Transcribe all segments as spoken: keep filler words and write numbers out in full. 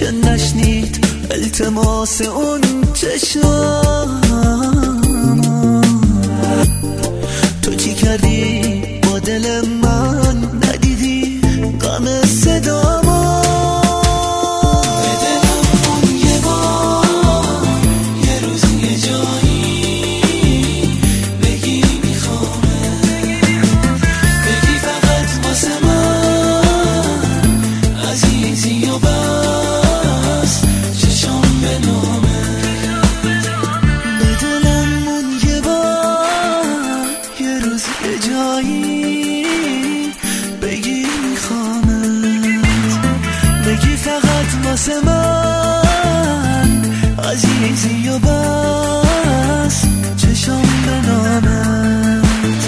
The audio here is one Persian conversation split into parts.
که نشنید التماس اون چشم. تو چی کردی با دل من؟ ندیدی غم صدامو؟ بگی میخوامت، بگی فقط واسه من عزیزی و بس چشم به نامت.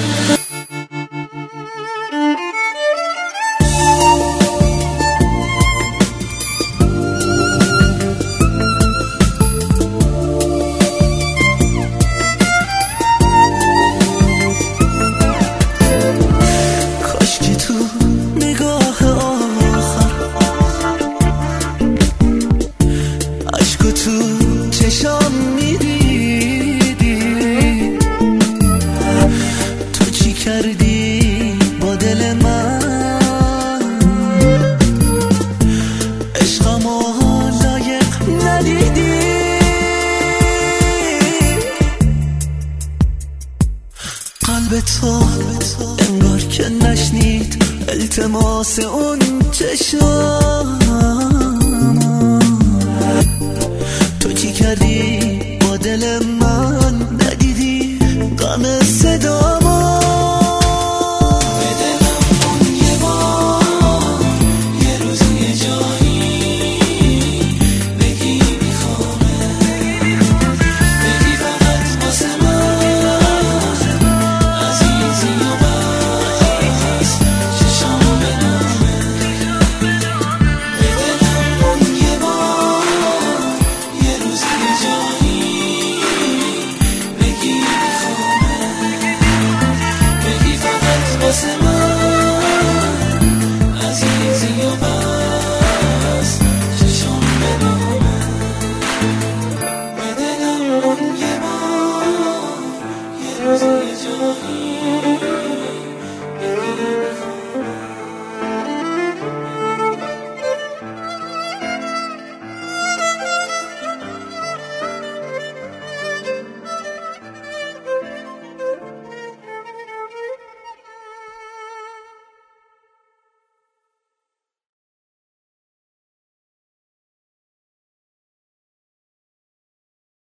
تو چشام میدیدی تو چی کردی با دل من؟ عشقمو لایق ندیدی. قلب تو انگار که نشنید التماس اون چشم.